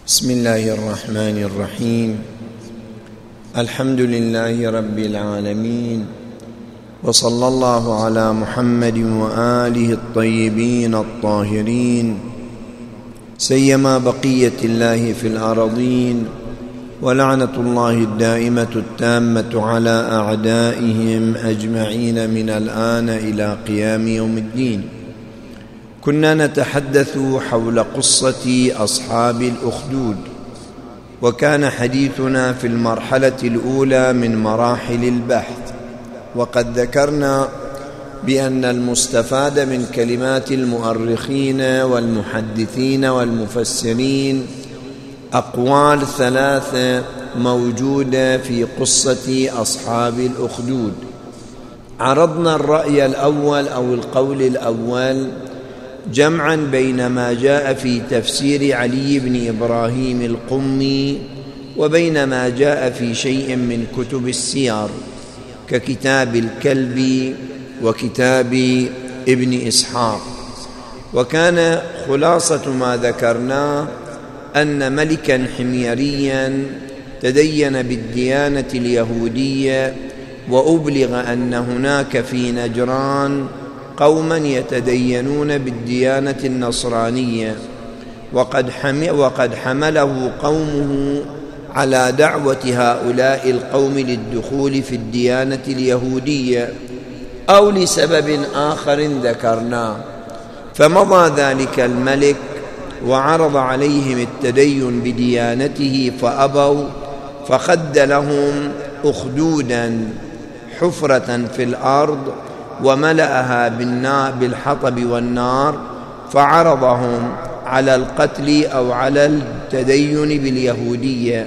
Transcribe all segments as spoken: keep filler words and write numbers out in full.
بسم الله الرحمن الرحيم. الحمد لله رب العالمين، وصلى الله على محمد وآله الطيبين الطاهرين، سيما بقية الله في الأرضين، ولعنة الله الدائمة التامة على أعدائهم أجمعين من الآن إلى قيام يوم الدين. كنا نتحدث حول قصة أصحاب الأخدود، وكان حديثنا في المرحلة الأولى من مراحل البحث، وقد ذكرنا بأن المستفاد من كلمات المؤرخين والمحدثين والمفسرين أقوال ثلاثة موجودة في قصة أصحاب الأخدود. عرضنا الرأي الأول أو القول الأول جمعا بين ما جاء في تفسير علي بن إبراهيم القمي وبين ما جاء في شيء من كتب السير ككتاب الكلبي وكتاب ابن إسحاق. وكان خلاصة ما ذكرناه أن ملكا حميريا تدين بالديانة اليهودية، وأبلغ أن هناك في نجران قوما يتدينون بالديانة النصرانية، وقد, وقد حمله قومه على دعوة هؤلاء القوم للدخول في الديانة اليهودية أو لسبب آخر ذكرناه. فمضى ذلك الملك وعرض عليهم التدين بديانته فأبوا، فخد لهم أخدودا حفرة في الأرض وملأها بالنار بالحطب والنار، فعرضهم على القتل أو على التدين باليهودية.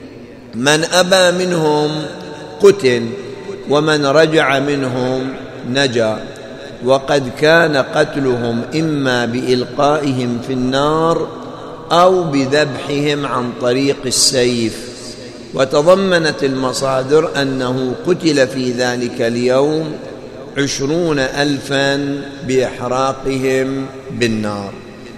من أبى منهم قتل، ومن رجع منهم نجا. وقد كان قتلهم إما بإلقائهم في النار أو بذبحهم عن طريق السيف. وتضمنت المصادر أنه قتل في ذلك اليوم عشرون ألفا بإحراقهم بالنار.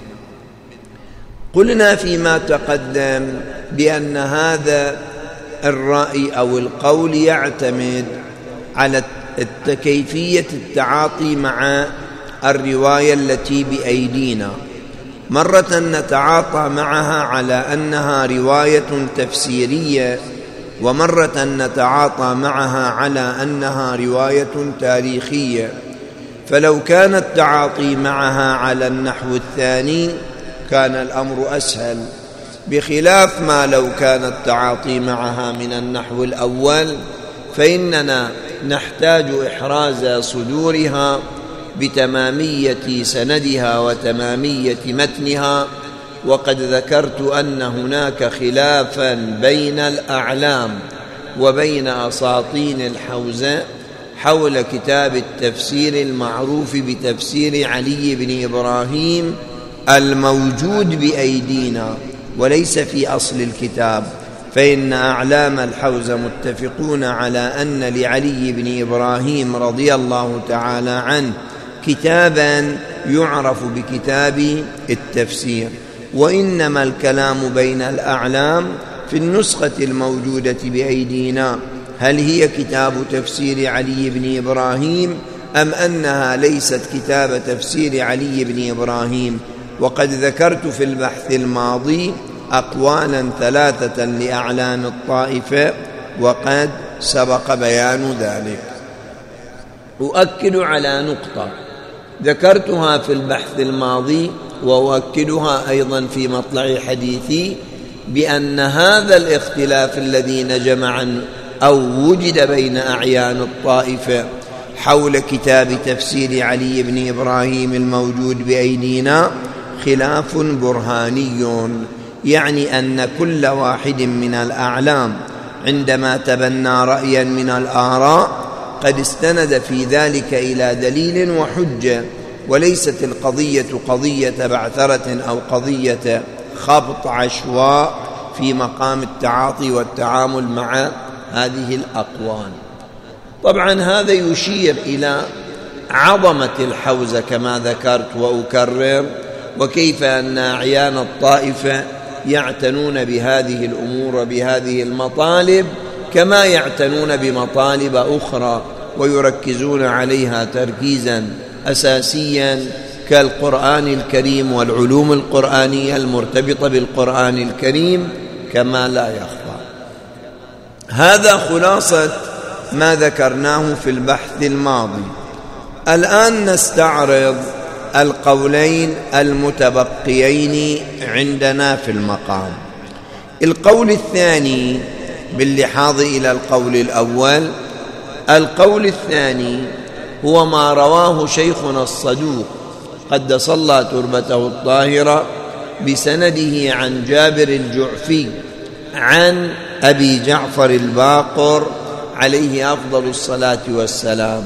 قلنا فيما تقدم بأن هذا الرأي أو القول يعتمد على كيفية التعاطي مع الرواية التي بأيدينا. مرة نتعاطى معها على أنها رواية تفسيرية، ومرة نتعاطى معها على أنها رواية تاريخية. فلو كان التعاطي معها على النحو الثاني كان الأمر أسهل، بخلاف ما لو كان التعاطي معها من النحو الأول، فإننا نحتاج إحراز صدورها بتمامية سندها وتمامية متنها. وقد ذكرت أن هناك خلافا بين الأعلام وبين أساطين الحوزة حول كتاب التفسير المعروف بتفسير علي بن إبراهيم الموجود بأيدينا وليس في أصل الكتاب. فإن أعلام الحوزة متفقون على أن لعلي بن إبراهيم رضي الله تعالى عنه كتابا يعرف بكتاب التفسير، وإنما الكلام بين الأعلام في النسخة الموجودة بأيدينا، هل هي كتاب تفسير علي بن إبراهيم أم أنها ليست كتاب تفسير علي بن إبراهيم. وقد ذكرت في البحث الماضي أقوالا ثلاثة لأعلام الطائفة، وقد سبق بيان ذلك. أؤكد على نقطة ذكرتها في البحث الماضي وأؤكدها أيضا في مطلع حديثي، بأن هذا الاختلاف الذي نجم عن أو وجد بين أعيان الطائفة حول كتاب تفسير علي بن إبراهيم الموجود بأيدينا خلاف برهاني، يعني أن كل واحد من الأعلام عندما تبنى رأيا من الآراء قد استند في ذلك إلى دليل وحجة، وليست القضية قضية بعثرة أو قضية خبط عشواء في مقام التعاطي والتعامل مع هذه الأقوال. طبعا هذا يشير إلى عظمة الحوزة كما ذكرت وأكرر، وكيف أن أعيان الطائفة يعتنون بهذه الأمور وبهذه المطالب كما يعتنون بمطالب أخرى ويركزون عليها تركيزا أساسيا كالقرآن الكريم والعلوم القرآنية المرتبطة بالقرآن الكريم كما لا يخفى. هذا خلاصة ما ذكرناه في البحث الماضي. الآن نستعرض القولين المتبقيين عندنا في المقام. القول الثاني باللحاظ إلى القول الأول، القول الثاني هو ما رواه شيخنا الصدوق قدس الله تربته الطاهرة بسنده عن جابر الجعفي عن أبي جعفر الباقر عليه أفضل الصلاة والسلام.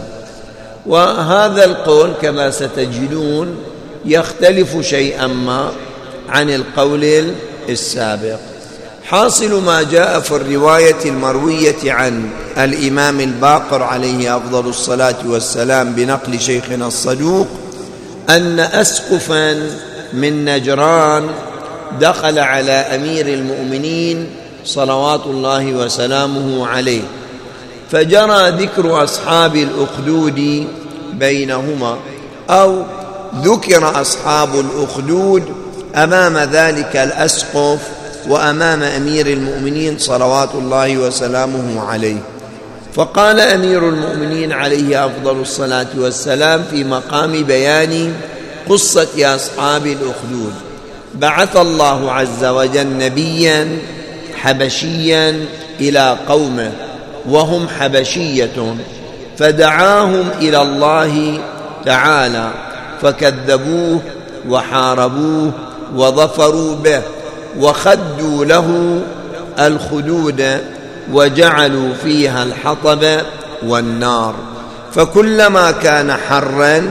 وهذا القول كما ستجدون يختلف شيئا ما عن القول السابق. حاصل ما جاء في الرواية المروية عن الإمام الباقر عليه أفضل الصلاة والسلام بنقل شيخنا الصدوق أن أسقفا من نجران دخل على أمير المؤمنين صلوات الله وسلامه عليه، فجرى ذكر أصحاب الأخدود بينهما، أو ذكر أصحاب الأخدود أمام ذلك الأسقف وأمام أمير المؤمنين صلوات الله وسلامه عليه. فقال أمير المؤمنين عليه أفضل الصلاة والسلام في مقام بيان قصة أصحاب الأخدود: بعث الله عز وجل نبيا حبشيا إلى قومه وهم حبشية، فدعاهم إلى الله تعالى فكذبوه وحاربوه وظفروا به وخدوا له الخدود وجعلوا فيها الحطب والنار، فكلما كان حرا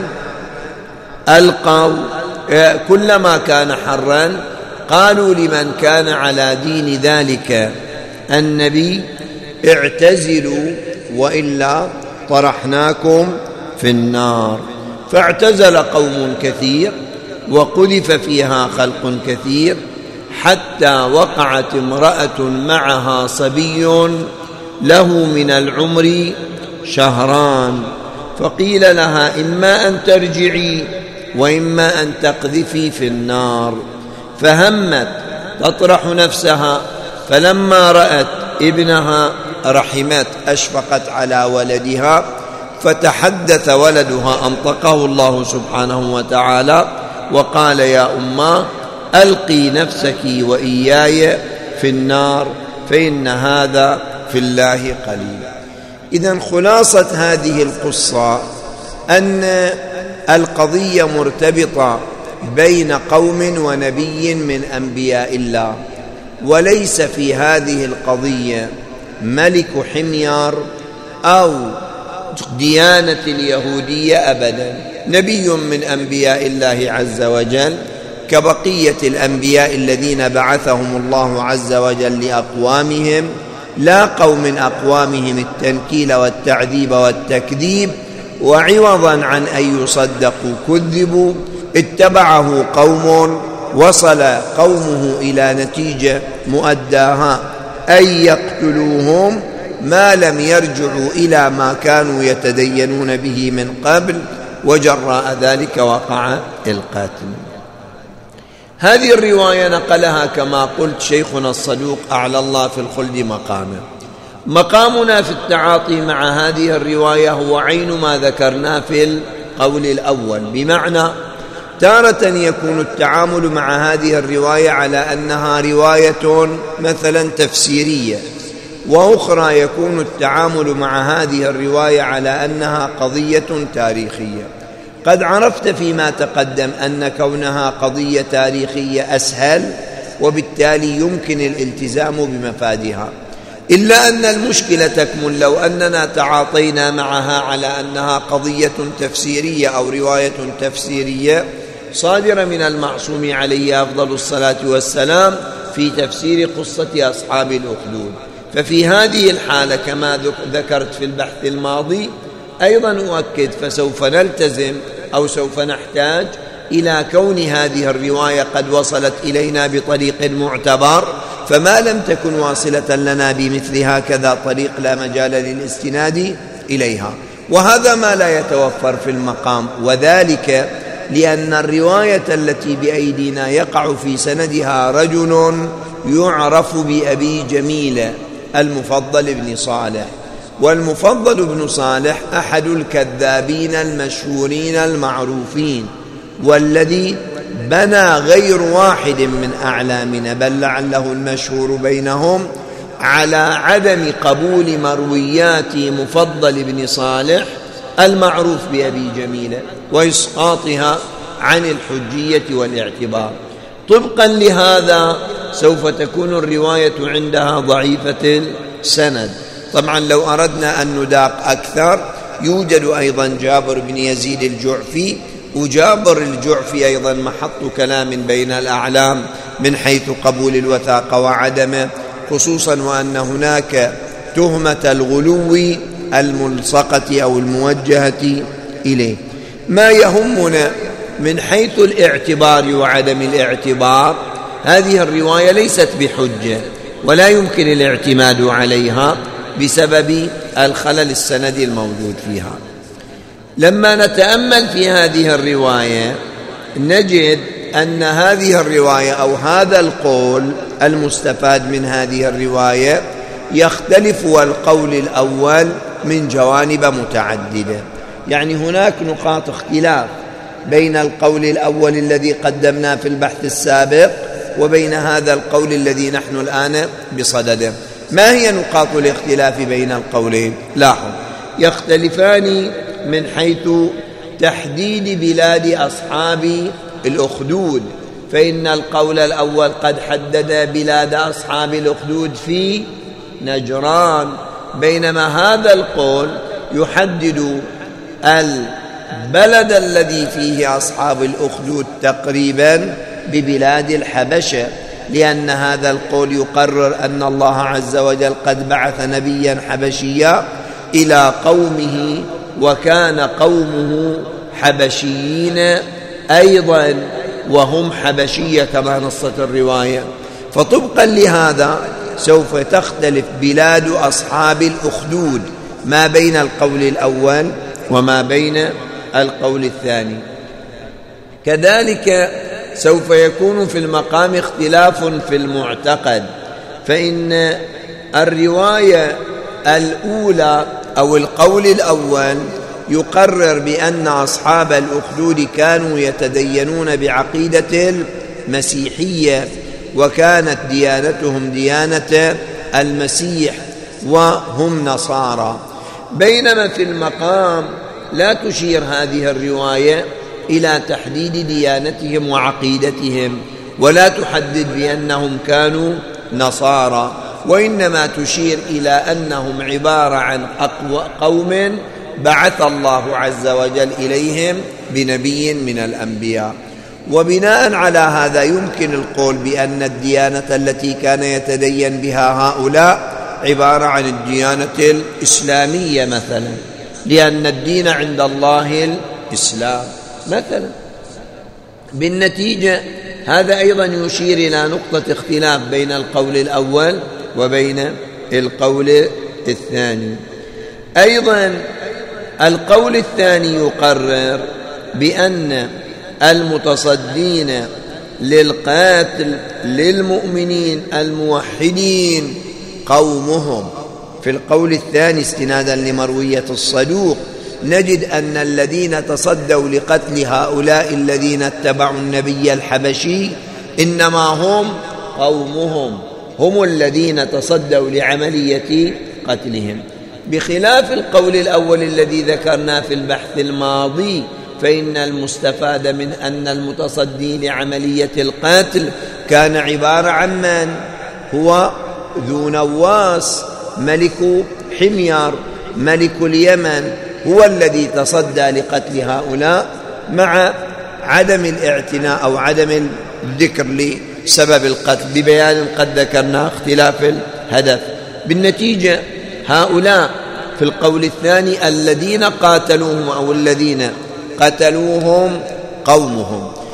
ألقوا كلما كان حرا قالوا لمن كان على دين ذلك النبي: اعتزلوا وإلا طرحناكم في النار. فاعتزل قوم كثير وقذف فيها خلق كثير، حتى وقعت امرأة معها صبي له من العمر شهران، فقيل لها: إما أن ترجعي وإما أن تقذفي في النار. فهمت تطرح نفسها، فلما رأت ابنها رحمت، أشفقت على ولدها، فتحدث ولدها أنطقه الله سبحانه وتعالى وقال: يا أماه ألقي نفسك وإياي في النار فإن هذا في الله قليل. إذن خلاصة هذه القصة أن القضية مرتبطة بين قوم ونبي من أنبياء الله، وليس في هذه القضية ملك حمير أو ديانة اليهودية أبدا. نبي من أنبياء الله عز وجل كبقية الأنبياء الذين بعثهم الله عز وجل لأقوامهم، لاقوا من أقوامهم التنكيل والتعذيب والتكذيب، وعوضا عن أن يصدقوا كذبوا. اتبعه قوم وصل قومه إلى نتيجة مؤداها أن يقتلوهم ما لم يرجعوا إلى ما كانوا يتدينون به من قبل، وجراء ذلك وقع القتل. هذه الرواية نقلها كما قلت شيخنا الصدوق أعلى الله في الخلد مقامه. مقامنا في التعاطي مع هذه الرواية هو عين ما ذكرناه في القول الأول، بمعنى تارة يكون التعامل مع هذه الرواية على أنها رواية مثلا تفسيرية، وأخرى يكون التعامل مع هذه الرواية على أنها قضية تاريخية. قد عرفت فيما تقدم أن كونها قضية تاريخية أسهل، وبالتالي يمكن الالتزام بمفادها، إلا أن المشكلة تكمن لو أننا تعاطينا معها على أنها قضية تفسيرية أو رواية تفسيرية صادرة من المعصوم عليه أفضل الصلاة والسلام في تفسير قصة أصحاب الأخدود. ففي هذه الحالة كما ذكرت في البحث الماضي أيضا أؤكد، فسوف نلتزم أو سوف نحتاج إلى كون هذه الرواية قد وصلت إلينا بطريق معتبر، فما لم تكن واصلة لنا بمثل هكذا طريق لا مجال للاستناد إليها، وهذا ما لا يتوفر في المقام، وذلك لأن الرواية التي بأيدينا يقع في سندها رجل يعرف بأبي جميل المفضل بن صالح، والمفضل بن صالح أحد الكذابين المشهورين المعروفين، والذي بنى غير واحد من أعلامنا بل لعله المشهور بينهم على عدم قبول مرويات مفضل بن صالح المعروف بأبي جميل وإسقاطها عن الحجية والاعتبار. طبقا لهذا سوف تكون الرواية عندها ضعيفة السند. طبعا لو أردنا أن نداق أكثر يوجد أيضا جابر بن يزيد الجعفي، وجابر الجعفي أيضا محط كلام بين الأعلام من حيث قبول الوثاقة وعدمه، خصوصا وأن هناك تهمة الغلو الملصقة أو الموجهة إليه. ما يهمنا من حيث الاعتبار وعدم الاعتبار، هذه الرواية ليست بحجة ولا يمكن الاعتماد عليها بسبب الخلل السندي الموجود فيها. لما نتأمل في هذه الرواية نجد أن هذه الرواية أو هذا القول المستفاد من هذه الرواية يختلف القول الأول من جوانب متعددة، يعني هناك نقاط اختلاف بين القول الأول الذي قدمناه في البحث السابق وبين هذا القول الذي نحن الآن بصدده. ما هي نقاط الاختلاف بين القولين؟ لاحظ، يختلفان من حيث تحديد بلاد أصحاب الأخدود، فإن القول الأول قد حدد بلاد أصحاب الأخدود في نجران، بينما هذا القول يحدد البلد الذي فيه أصحاب الأخدود تقريبا ببلاد الحبشة، لأن هذا القول يقرر أن الله عز وجل قد بعث نبيا حبشيا إلى قومه، وكان قومه حبشيين أيضا وهم حبشية كما نصت الرواية. فطبقا لهذا سوف تختلف بلاد أصحاب الأخدود ما بين القول الأول وما بين القول الثاني. كذلك سوف يكون في المقام اختلاف في المعتقد، فإن الرواية الأولى أو القول الأول يقرر بأن أصحاب الأخدود كانوا يتدينون بعقيدة المسيحية، وكانت ديانتهم ديانة المسيح وهم نصارى، بينما في المقام لا تشير هذه الرواية إلى تحديد ديانتهم وعقيدتهم، ولا تحدد بأنهم كانوا نصارى، وإنما تشير إلى أنهم عبارة عن قوم بعث الله عز وجل إليهم بنبي من الأنبياء. وبناء على هذا يمكن القول بأن الديانة التي كان يتدين بها هؤلاء عبارة عن الديانة الإسلامية مثلا، لأن الدين عند الله الإسلام مثلا. بالنتيجة هذا أيضا يشير إلى نقطة اختلاف بين القول الأول وبين القول الثاني. أيضا القول الثاني يقرر بأن المتصدين للقاتل للمؤمنين الموحدين قومهم. في القول الثاني استنادا لمروية الصدوق نجد أن الذين تصدوا لقتل هؤلاء الذين اتبعوا النبي الحبشي إنما هم قومهم، هم الذين تصدوا لعملية قتلهم، بخلاف القول الأول الذي ذكرنا في البحث الماضي، فإن المستفاد من أن المتصدي لعملية القتل كان عبارة عن من؟ هو ذو نواس ملك حمير ملك اليمن، هو الذي تصدى لقتل هؤلاء مع عدم الاعتناء أو عدم الذكر لسبب القتل ببيان قد ذكرنا اختلاف الهدف. بالنتيجة هؤلاء في القول الثاني الذين قاتلوهم أو الذين قتلوهم قومهم.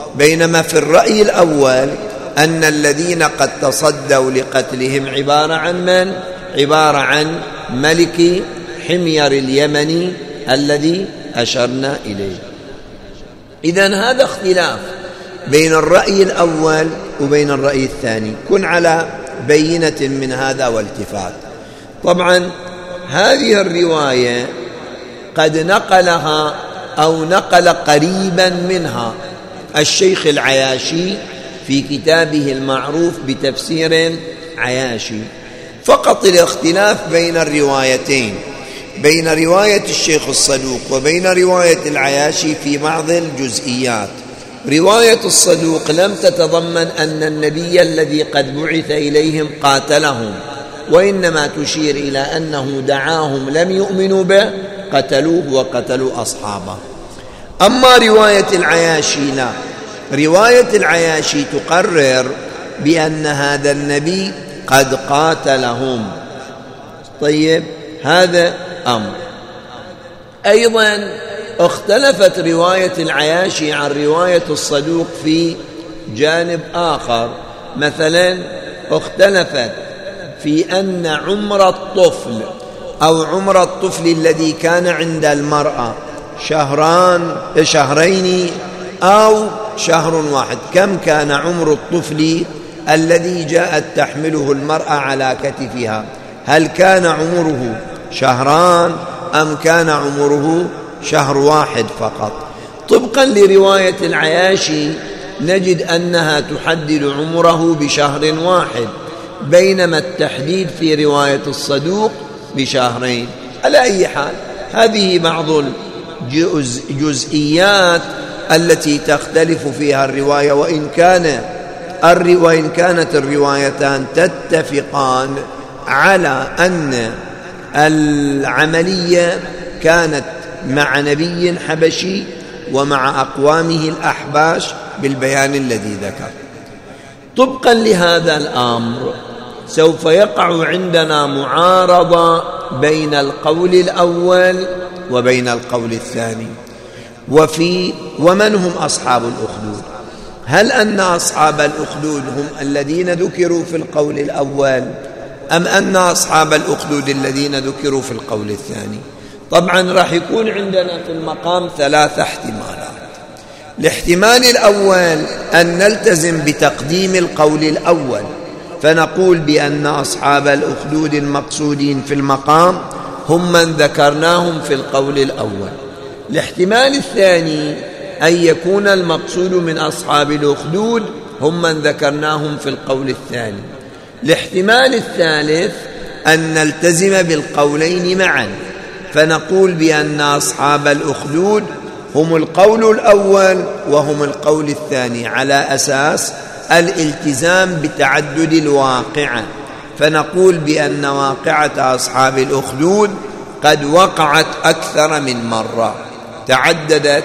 بينما في الرأي الأول أن الذين قد تصدوا لقتلهم عبارة عن من؟ عبارة عن ملك حمير اليمني الذي أشرنا إليه. إذن هذا اختلاف بين الرأي الأول وبين الرأي الثاني، كن على بينة من هذا والتفات. طبعا هذه الرواية قد نقلها أو نقل قريبا منها الشيخ العياشي في كتابه المعروف بتفسير عياشي، فقط الاختلاف بين الروايتين، بين رواية الشيخ الصدوق وبين رواية العياشي في بعض الجزئيات. رواية الصدوق لم تتضمن أن النبي الذي قد بعث إليهم قاتلهم، وإنما تشير إلى أنه دعاهم لم يؤمنوا به قتلوه وقتلوا أصحابه. أما رواية العياشي لا، رواية العياشي تقرر بأن هذا النبي قد قاتلهم. طيب، هذا أمر. أيضا اختلفت رواية العياشي عن رواية الصدوق في جانب آخر، مثلا اختلفت في أن عمر الطفل أو عمر الطفل الذي كان عند المرأة شهران شهرين أو شهر واحد، كم كان عمر الطفل الذي جاءت تحمله المرأة على كتفها؟ هل كان عمره شهران أم كان عمره شهر واحد فقط؟ طبقا لرواية العياشي نجد أنها تحدد عمره بشهر واحد، بينما التحديد في رواية الصدوق بشهرين. على أي حال، هذه بعض الجزئيات التي تختلف فيها الرواية، وإن كان وإن كانت الروايتان تتفقان على أن العملية كانت مع نبي حبشي ومع أقوامه الأحباش بالبيان الذي ذكر. طبقا لهذا الأمر سوف يقع عندنا معارضة بين القول الأول وبين القول الثاني. وفي ومن هم أصحاب الأخدود؟ هل أن أصحاب الأخدود هم الذين ذكروا في القول الأول أم أن أصحاب الأخدود الذين ذكروا في القول الثاني؟ طبعا راح يكون عندنا في المقام ثلاثة احتمالات. الاحتمال الأول أن نلتزم بتقديم القول الأول، فنقول بأن أصحاب الأخدود المقصودين في المقام هم من ذكرناهم في القول الأول. الاحتمال الثاني أن يكون المقصود من أصحاب الأخدود هم من ذكرناهم في القول الثاني. الاحتمال الثالث أن نلتزم بالقولين معا، فنقول بأن أصحاب الأخدود هم القول الأول وهم القول الثاني، على أساس الالتزام بتعدد الواقعة، فنقول بأن واقعة أصحاب الأخدود قد وقعت أكثر من مرة، تعددت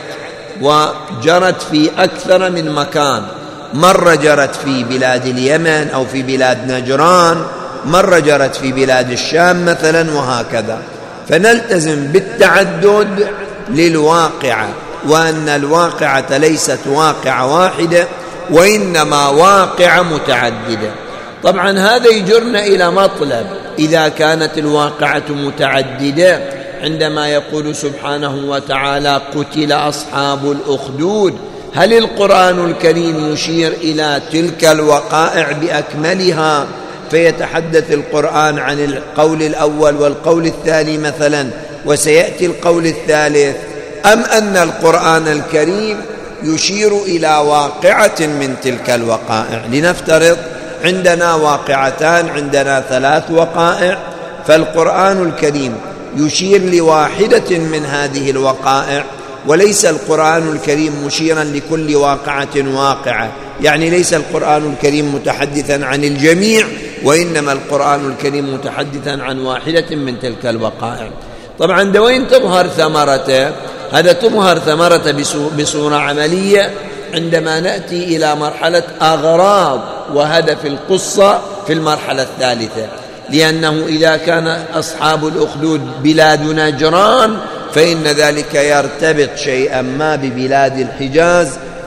وجرت في أكثر من مكان، مرة جرت في بلاد اليمن أو في بلاد نجران، مرة جرت في بلاد الشام مثلا، وهكذا. فنلتزم بالتعدد للواقعة، وأن الواقعة ليست واقعة واحدة وإنما واقعة متعددة. طبعا هذا يجرنا إلى مطلب، إذا كانت الواقعة متعددة، عندما يقول سبحانه وتعالى قتل أصحاب الأخدود، هل القرآن الكريم يشير إلى تلك الوقائع بأكملها فيتحدث القرآن عن القول الأول والقول الثاني مثلا وسيأتي القول الثالث، أم أن القرآن الكريم يشير إلى واقعة من تلك الوقائع؟ لنفترض عندنا واقعتان، عندنا ثلاث وقائع، فالقرآن الكريم يشير لواحدة من هذه الوقائع، وليس القرآن الكريم مشيرا لكل واقعة واقعة، يعني ليس القرآن الكريم متحدثا عن الجميع، وإنما القرآن الكريم متحدثا عن واحدة من تلك الوقائع. طبعا دوين تظهر ثمرته، هذا تظهر ثمرته بصورة عملية عندما نأتي إلى مرحلة أغراض وهدف القصة في المرحلة الثالثة، لأنه إذا كان أصحاب الأخدود بلاد نجران فإن ذلك يرتبط شيئا ما ببلاد الحجاز،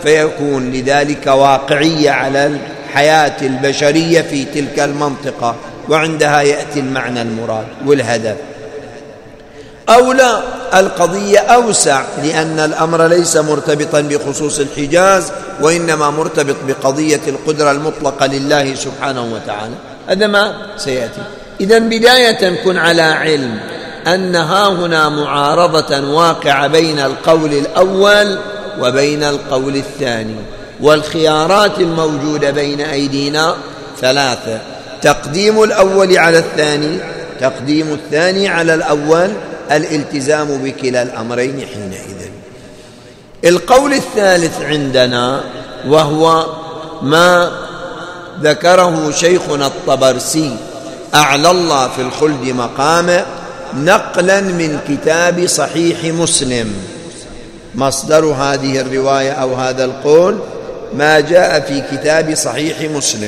فيكون لذلك واقعية على الحياة البشرية في تلك المنطقة، وعندها يأتي المعنى المراد والهدف. أو لا، القضية أوسع، لأن الأمر ليس مرتبطا بخصوص الحجاز، وإنما مرتبط بقضية القدرة المطلقة لله سبحانه وتعالى. هذا ما سيأتي. إذن بداية كن على علم أن ها هنا معارضة واقعة بين القول الأول وبين القول الثاني، والخيارات الموجودة بين أيدينا ثلاثة: تقديم الأول على الثاني، تقديم الثاني على الأول، الالتزام بكلا الأمرين حينئذ. القول الثالث عندنا وهو ما ذكره شيخنا الطبرسي أعلى الله في الخلد مقامه نقلا من كتاب صحيح مسلم. مصدر هذه الرواية أو هذا القول ما جاء في كتاب صحيح مسلم.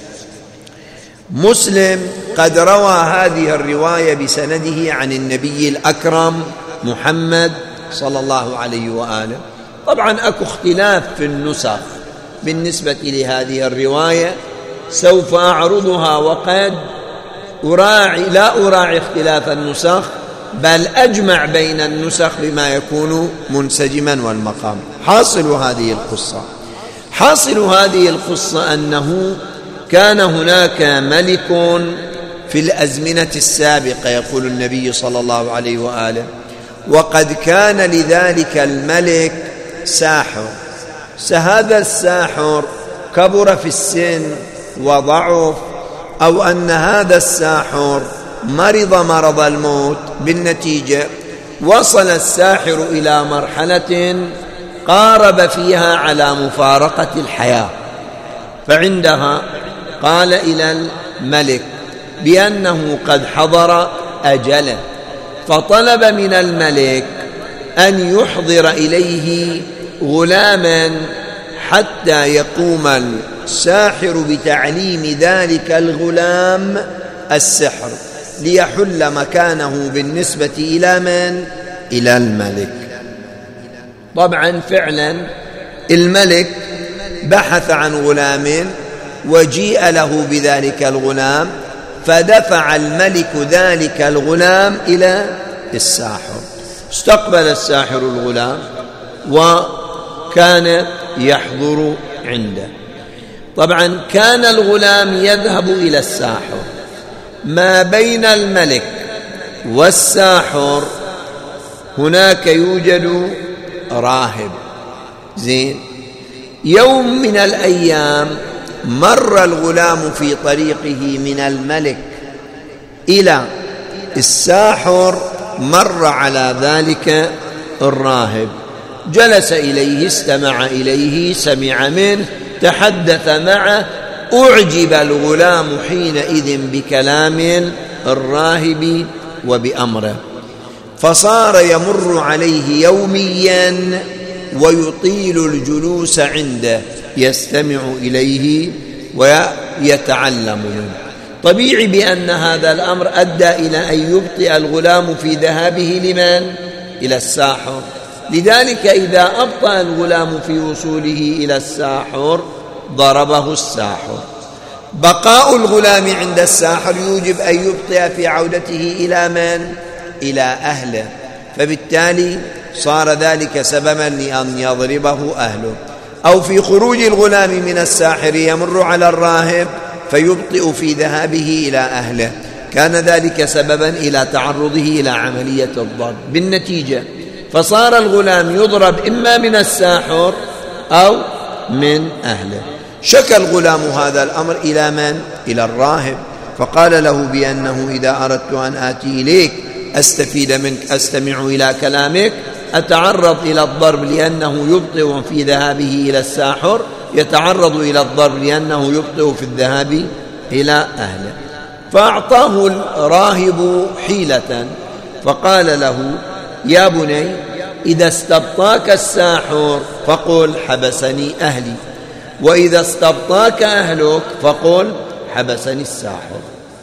مسلم قد روى هذه الرواية بسنده عن النبي الأكرم محمد صلى الله عليه وآله. طبعا أكو اختلاف في النسخ بالنسبة لهذه الرواية، سوف أعرضها، وقد أراعي لا أراعي اختلاف النسخ، بل أجمع بين النسخ بما يكون منسجما والمقام. حاصل هذه القصة حاصل هذه القصة أنه كان هناك ملك في الأزمنة السابقة، يقول النبي صلى الله عليه وآله، وقد كان لذلك الملك ساحر. هذا الساحر كبر في السن وضعف، أو أن هذا الساحر مرض مرض الموت، بالنتيجة وصل الساحر إلى مرحلة قارب فيها على مفارقة الحياة. فعندها قال إلى الملك بأنه قد حضر أجله، فطلب من الملك أن يحضر إليه غلاما حتى يقوم الساحر بتعليم ذلك الغلام السحر، ليحل مكانه بالنسبة إلى من؟ إلى الملك. طبعا فعلا الملك بحث عن غلام وجيء له بذلك الغلام، فدفع الملك ذلك الغلام إلى الساحر. استقبل الساحر الغلام وكان يحضر عنده. طبعا كان الغلام يذهب إلى الساحر. ما بين الملك والساحر هناك يوجد راهب. زين. يوم من الأيام مر الغلام في طريقه من الملك إلى الساحر، مر على ذلك الراهب، جلس إليه، استمع إليه، سمع منه، تحدث معه، أعجب الغلام حينئذ بكلام الراهب وبأمره، فصار يمر عليه يوميا ويطيل الجلوس عنده، يستمع إليه ويتعلم منه. طبيعي بأن هذا الأمر أدى إلى أن يبطئ الغلام في ذهابه لمن؟ إلى الساحر. لذلك إذا أبطأ الغلام في وصوله إلى الساحر ضربه الساحر. بقاء الغلام عند الساحر يوجب أن يبطئ في عودته إلى من؟ إلى أهله، فبالتالي صار ذلك سببا لأن يضربه أهله. أو في خروج الغلام من الساحر يمر على الراهب فيبطئ في ذهابه إلى أهله، كان ذلك سببا إلى تعرضه إلى عملية الضرب. بالنتيجة فصار الغلام يضرب إما من الساحر أو من أهله. شكى الغلام هذا الأمر إلى من؟ إلى الراهب، فقال له بأنه إذا أردت أن آتي إليك أستفيد منك، أستمع إلى كلامك، أتعرض إلى الضرب لأنه يبطئ في ذهابه إلى الساحر، يتعرض إلى الضرب لأنه يبطئ في الذهاب إلى أهله. فأعطاه الراهب حيلة، فقال له يا بني إذا استبطاك الساحر فقل حبسني أهلي، وإذا استبطاك أهلك فقل حبسني الساحر.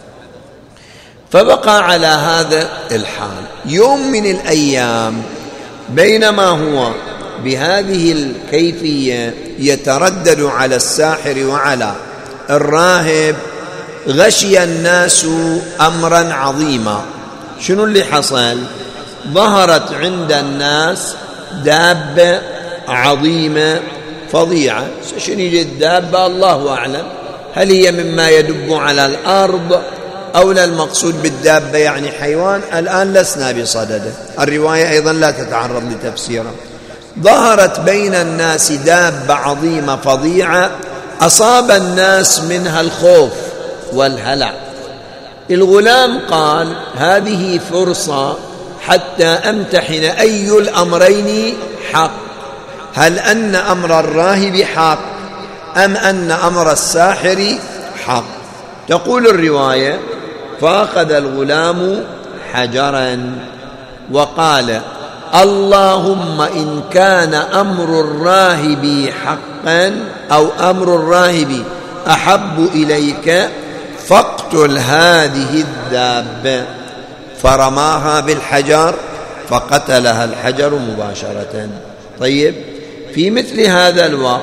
فبقى على هذا الحال. يوم من الأيام بينما هو بهذه الكيفية يتردد على الساحر وعلى الراهب، غشي الناس أمرا عظيما. شنو اللي حصل؟ ظهرت عند الناس دابة عظيمة فظيعة. شنو هي الدابة؟ الله أعلم، هل هي مما يدب على الأرض أو لا المقصود بالدابة يعني حيوان؟ الآن لسنا بصدده، الرواية أيضا لا تتعرض لتفسيره. ظهرت بين الناس دابة عظيمة فظيعة أصاب الناس منها الخوف والهلع. الغلام قال هذه فرصة حتى أمتحن أي الأمرين حق، هل أن أمر الراهب حق أم أن أمر الساحر حق؟ تقول الرواية فأخذ الغلام حجرا وقال اللهم إن كان أمر الراهب حقا أو أمر الراهب أحب إليك فاقتل هذه الدابة، فرماها بالحجر فقتلها الحجر مباشرة. طيب، في مثل هذا الوقت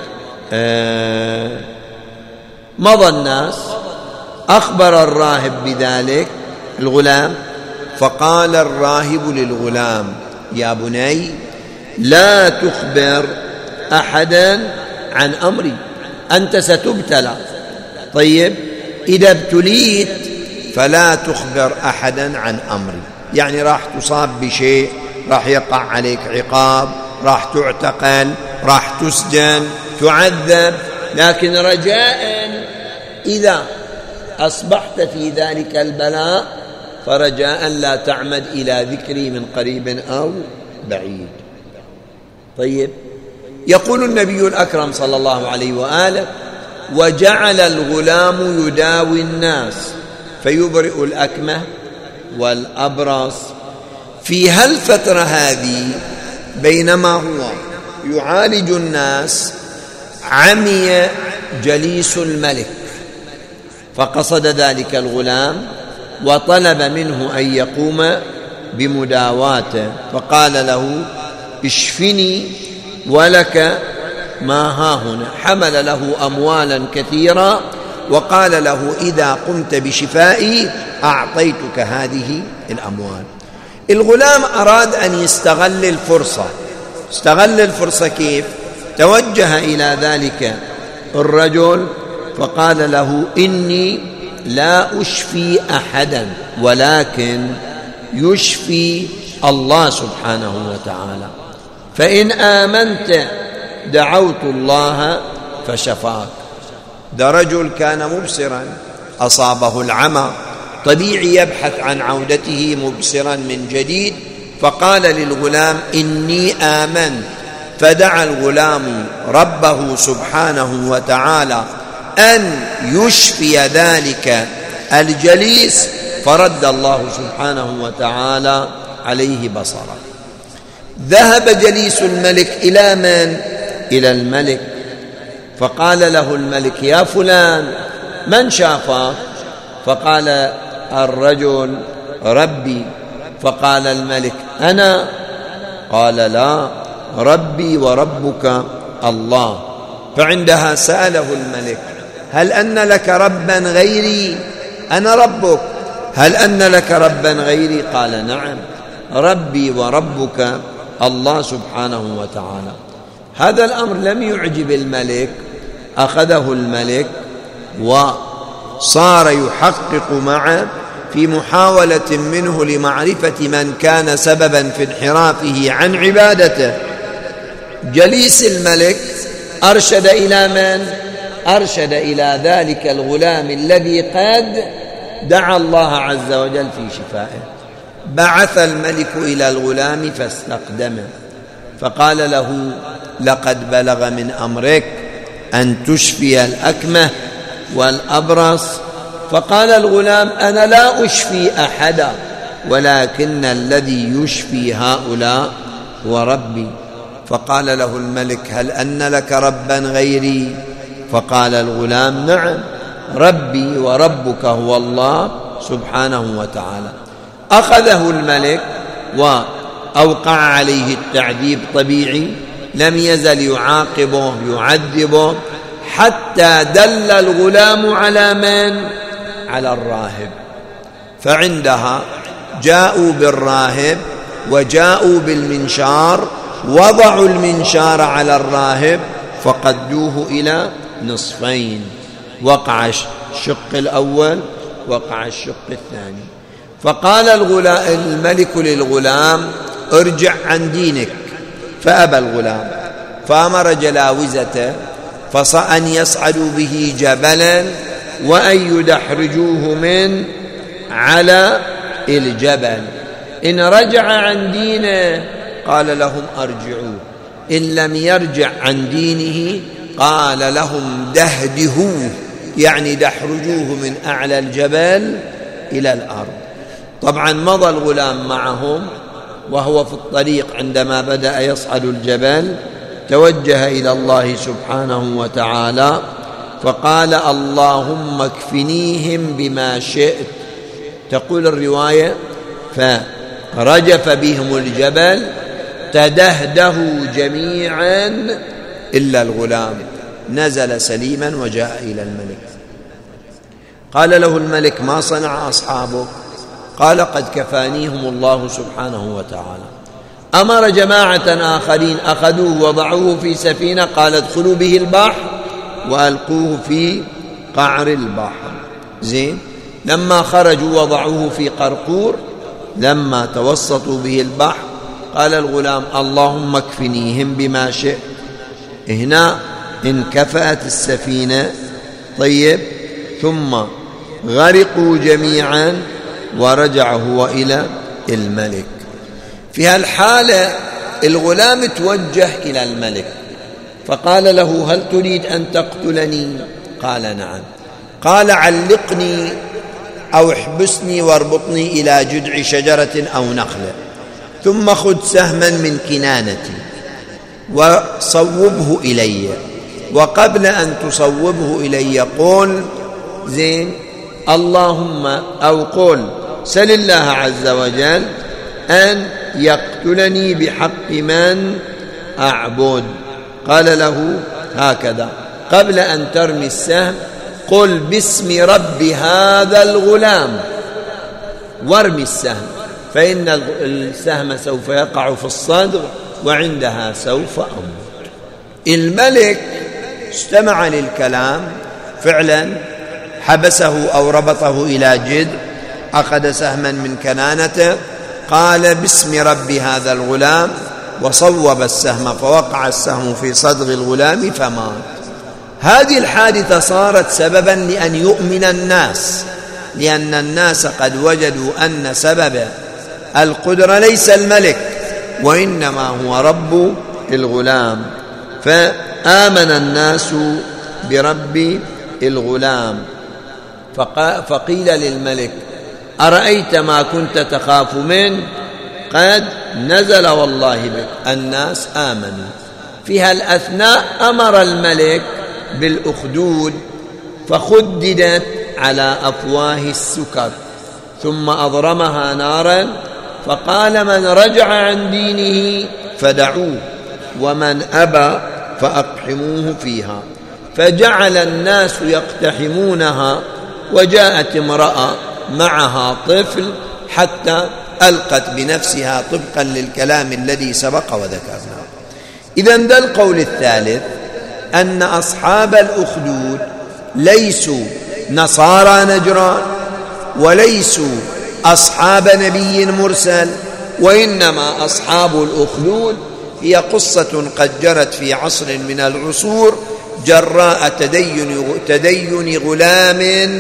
آه مضى الناس، أخبر الراهب بذلك الغلام، فقال الراهب للغلام يا بني لا تخبر أحدا عن أمري، أنت ستبتلى. طيب، إذا ابتليت فلا تخبر أحدا عن أمري، يعني راح تصاب بشيء، راح يقع عليك عقاب، راح تعتقل، راح تسجن، تعذب، لكن رجاء إذا أصبحت في ذلك البلاء فرجاء لا تعمد إلى ذكري من قريب أو بعيد. طيب، يقول النبي الأكرم صلى الله عليه وآله وجعل الغلام يداوي الناس فيبرئ الأكمه والأبرص. في هالفترة هذه بينما هو يعالج الناس عمي جليس الملك، فقصد ذلك الغلام وطلب منه أن يقوم بمداواته، فقال له اشفني ولك ما ها هنا. حمل له أموالا كثيرة وقال له إذا قمت بشفائي أعطيتك هذه الأموال. الغلام أراد أن يستغل الفرصة. استغل الفرصة كيف؟ توجه إلى ذلك الرجل فقال له إني لا أشفي أحدا ولكن يشفي الله سبحانه وتعالى، فإن آمنت دعوت الله فشفاك. ده رجل كان مبصرا أصابه العمى، طبيعي يبحث عن عودته مبصرا من جديد، فقال للغلام إني آمنت، فدعا الغلام ربه سبحانه وتعالى أن يشفي ذلك الجليس، فرد الله سبحانه وتعالى عليه بصره. ذهب جليس الملك إلى من؟ إلى الملك، فقال له الملك يا فلان من شافاك؟ فقال الرجل ربي. فقال الملك أنا؟ قال لا، ربي وربك الله. فعندها سأله الملك هل أن لك ربا غيري؟ أنا ربك، هل أن لك ربا غيري؟ قال نعم، ربي وربك الله سبحانه وتعالى. هذا الأمر لم يعجب الملك، أخذه الملك وصار يحقق معه في محاولة منه لمعرفة من كان سببا في انحرافه عن عبادته. جليس الملك أرشد إلى من؟ أرشد إلى ذلك الغلام الذي قد دعا الله عز وجل في شفائه. بعث الملك إلى الغلام فاستقدمه فقال له لقد بلغ من أمرك أن تشفي الأكمه والأبرص. فقال الغلام أنا لا أشفي أحدا ولكن الذي يشفي هؤلاء هو ربي. فقال له الملك هل أن لك ربا غيري؟ فقال الغلام نعم، ربي وربك هو الله سبحانه وتعالى. أخذه الملك وأوقع عليه التعذيب طبيعي لم يزل يعاقبه يعذبه حتى دل الغلام على من؟ على الراهب. فعندها جاءوا بالراهب وجاءوا بالمنشار، وضعوا المنشار على الراهب فقدوه إلى نصفين، وقع الشق الأول وقع الشق الثاني. فقال الملك للغلام ارجع عن دينك، فأبى الغلام، فأمر جلاوزته فأن يصعدوا به جبلا وأن يدحرجوه من على الجبل. إن رجع عن دينه قال لهم أرجعوا، إن لم يرجع عن دينه قال لهم دهدهوه، يعني دحرجوه من أعلى الجبل إلى الأرض. طبعا مضى الغلام معهم، وهو في الطريق عندما بدأ يصعد الجبل توجه إلى الله سبحانه وتعالى فقال اللهم اكفنيهم بما شئت. تقول الرواية فرجف بهم الجبل تدهدهوا جميعا إلا الغلام، نزل سليما وجاء إلى الملك. قال له الملك ما صنع أصحابك؟ قال قد كفانيهم الله سبحانه وتعالى. أمر جماعة آخرين أخذوه وضعوه في سفينة، قال ادخلوا به البحر وألقوه في قعر البحر. زين، لما خرجوا وضعوه في قرقور، لما توسطوا به البحر قال الغلام اللهم اكفنيهم بما شئت. هنا انكفأت السفينة، طيب، ثم غرقوا جميعا ورجع هو إلى الملك. في هالحالة الغلام توجه إلى الملك فقال له هل تريد أن تقتلني؟ قال نعم. قال علقني أو احبسني واربطني إلى جذع شجرة أو نخلة، ثم خذ سهما من كنانتي وصوبه إلي، وقبل أن تصوبه إلي قل زين اللهم أو قل سل الله عز وجل أن يقتلني بحق من أعبد. قال له هكذا قبل أن ترمي السهم قل باسم رب هذا الغلام وارمي السهم، فإن السهم سوف يقع في الصدر وعندها سوف أموت. الملك استمع للكلام، فعلا حبسه أو ربطه إلى جذع، أخذ سهما من كنانته، قال باسم رب هذا الغلام، وصوب السهم فوقع السهم في صدغ الغلام فمات. هذه الحادثة صارت سببا لأن يؤمن الناس، لأن الناس قد وجدوا أن سبب القدرة ليس الملك وإنما هو رب الغلام، فآمن الناس برب الغلام. فقيل للملك أرأيت ما كنت تخاف منه قد نزل والله بك، الناس آمنوا. في هالأثناء أمر الملك بالأخدود فخددت على أفواه السكك، ثم أضرمها نارا، فقال من رجع عن دينه فدعوه ومن أبى فأقحموه فيها. فجعل الناس يقتحمونها، وجاءت امرأة معها طفل حتى ألقت بنفسها طبقا للكلام الذي سبق وذكرناه. إذن ذا القول الثالث أن أصحاب الأخدود ليسوا نصارى نجران وليسوا أصحاب نبي مرسل، وإنما أصحاب الأخدود هي قصة قد جرت في عصر من العصور جراء تدين, تدين غلام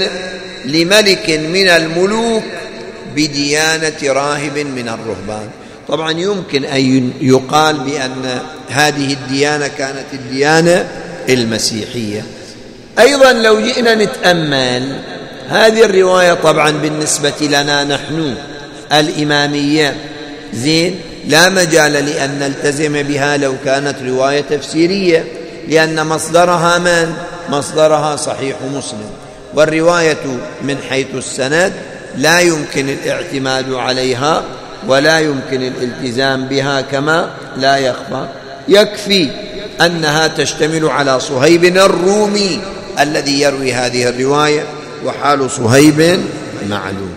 لملك من الملوك بديانة راهب من الرهبان. طبعا يمكن أن يقال بأن هذه الديانة كانت الديانة المسيحية. أيضا لو جئنا نتأمل هذه الرواية، طبعا بالنسبة لنا نحن الإمامية زين لا مجال لأن نلتزم بها لو كانت رواية تفسيرية، لأن مصدرها من؟ مصدرها صحيح مسلم، والرواية من حيث السند لا يمكن الاعتماد عليها ولا يمكن الالتزام بها كما لا يخفى يكفي أنها تشتمل على صهيب الرومي الذي يروي هذه الرواية، وحال صهيب معلوم.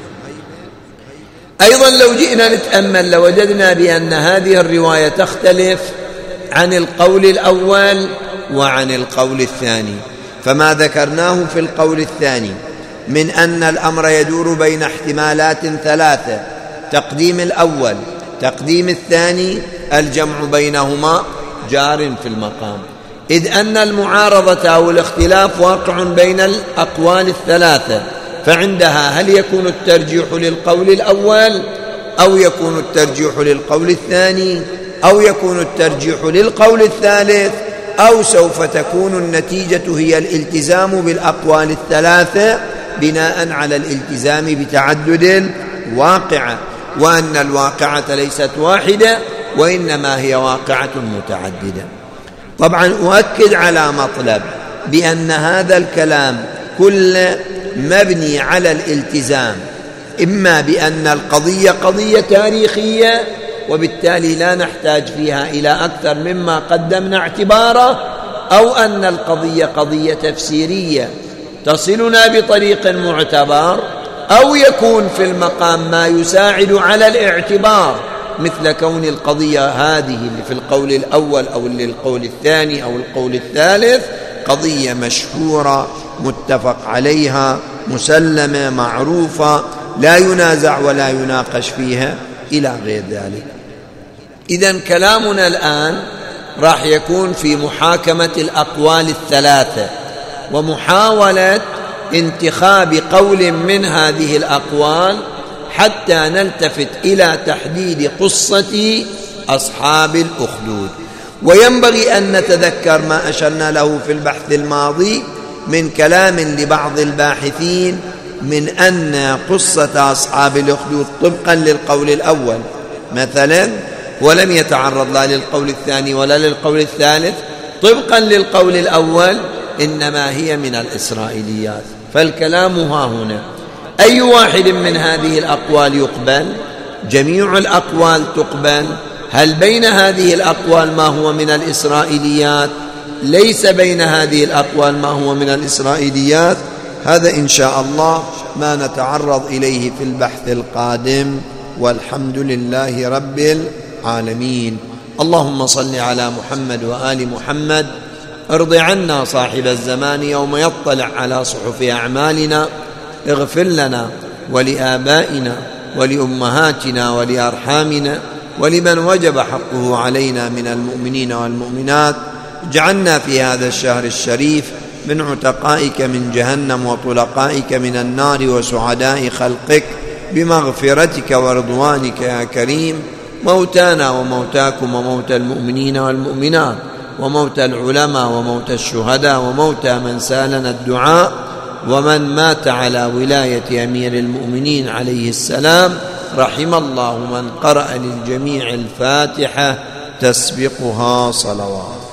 أيضا لو جئنا نتأمل لوجدنا بأن هذه الرواية تختلف عن القول الأول وعن القول الثاني. فما ذكرناه في القول الثاني من أن الأمر يدور بين احتمالات ثلاثة، تقديم الأول تقديم الثاني، الجمع بينهما جار في المقام، إذ أن المعارضة أو الاختلاف واقع بين الأقوال الثلاثة، فعندها هل يكون الترجيح للقول الأول أو يكون الترجيح للقول الثاني أو يكون الترجيح للقول الثالث، أو سوف تكون النتيجة هي الالتزام بالأقوال الثلاثة بناء على الالتزام بتعدد الواقعة، وأن الواقعة ليست واحدة وإنما هي واقعة متعددة. طبعا أؤكد على مطلب بأن هذا الكلام كله مبني على الالتزام، إما بأن القضية قضية تاريخية وبالتالي لا نحتاج فيها إلى أكثر مما قدمنا اعتباره، أو أن القضية قضية تفسيرية تصلنا بطريق معتبر، أو يكون في المقام ما يساعد على الاعتبار، مثل كون القضية هذه اللي في القول الأول أو اللي القول الثاني أو القول الثالث قضية مشهورة متفق عليها مسلمة معروفة لا ينازع ولا يناقش فيها إلى غير ذلك. إذن كلامنا الآن راح يكون في محاكمة الأقوال الثلاثة ومحاولة انتخاب قول من هذه الأقوال حتى نلتفت إلى تحديد قصة أصحاب الأخدود. وينبغي أن نتذكر ما أشرنا له في البحث الماضي من كلام لبعض الباحثين من أن قصة أصحاب الأخدود طبقا للقول الأول مثلا، ولم يتعرض لا للقول الثاني ولا للقول الثالث، طبقا للقول الأول إنما هي من الإسرائيليات. فالكلام ها هنا أي واحد من هذه الأقوال يقبل؟ جميع الأقوال تقبل. هل بين هذه الأقوال ما هو من الإسرائيليات؟ ليس بين هذه الأقوال ما هو من الإسرائيليات. هذا إن شاء الله ما نتعرض إليه في البحث القادم، والحمد لله رب العالمين. اللهم صل على محمد وآل محمد. ارض عنا صاحب الزمان يوم يطلع على صحف أعمالنا. اغفر لنا ولآبائنا ولأمهاتنا ولأرحامنا ولمن وجب حقه علينا من المؤمنين والمؤمنات. اجعلنا في هذا الشهر الشريف من عتقائك من جهنم وطلقائك من النار وسعداء خلقك بمغفرتك ورضوانك يا كريم. موتانا وموتاكم وموتى المؤمنين والمؤمنات وموتى العلماء وموتى الشهداء وموتى من سالنا الدعاء ومن مات على ولاية أمير المؤمنين عليه السلام. رحم الله من قرأ للجميع الفاتحة تسبقها صلوات.